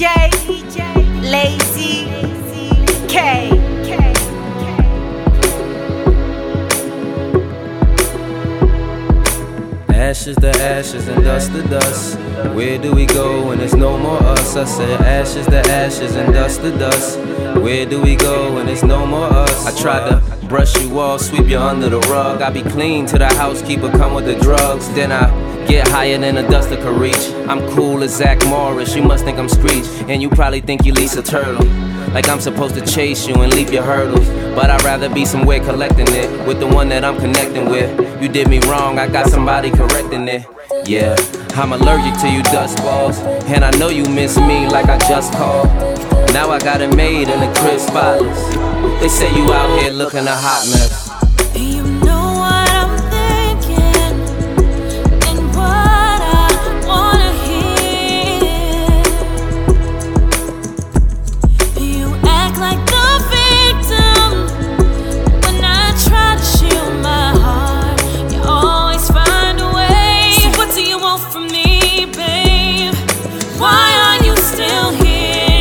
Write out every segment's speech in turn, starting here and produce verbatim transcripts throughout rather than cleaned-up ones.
J, Lazy K. Ashes to ashes and dust to dust. Where do we go when there's no more us? I said ashes to ashes and dust to dust. Where do we go when there's no more us? I tried to brush you off, sweep you under the rug. I be clean till the housekeeper come with the drugs. Then I get higher than a duster could reach. I'm cool as Zach Morris, you must think I'm Screech. And you probably think you Lisa Turtle, like I'm supposed to chase you and leap your hurdles. But I'd rather be somewhere collecting it with the one that I'm connecting with. You did me wrong, I got somebody correcting it. Yeah, I'm allergic to you dust balls, and I know you miss me like I just called. Now I got it made in the crib spotless. They say you out here looking a hot mess. You know what I'm thinking and what I wanna hear. You act like the victim when I try to shield my heart. You always find a way. So what do you want from me, babe? Why are you still here?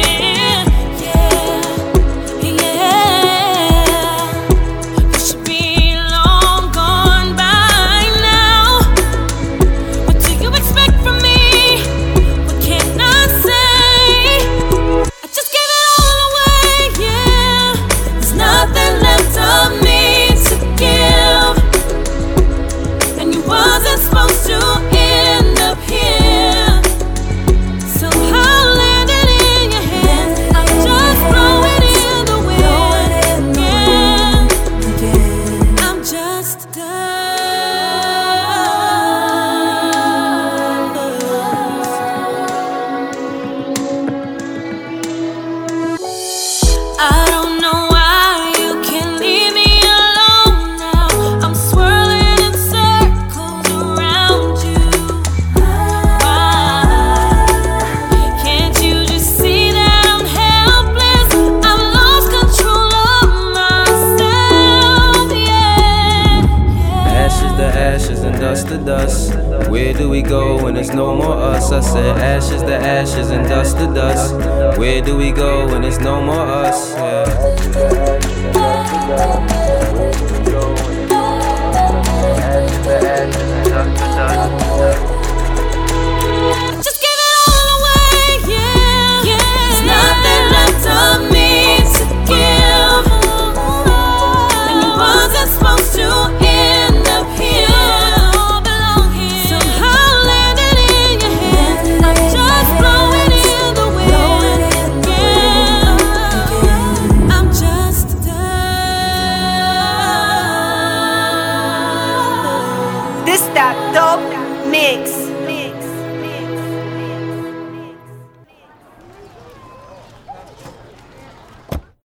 I don't know why you can't leave me alone now. I'm swirling in circles around you. Why can't you just see that I'm helpless? I've lost control of myself, yeah. Ashes to ashes and dust to dust. Where do we go when there's no more us? I said ashes to ashes and dust to dust. Where do we go when there's no more us? Yeah. Just give it all away, yeah. There's nothing left of me to give, and you wasn't supposed to end up here. Somehow landed in your hands. I'm just blowing in the wind, yeah. I'm just done. This that dope mix.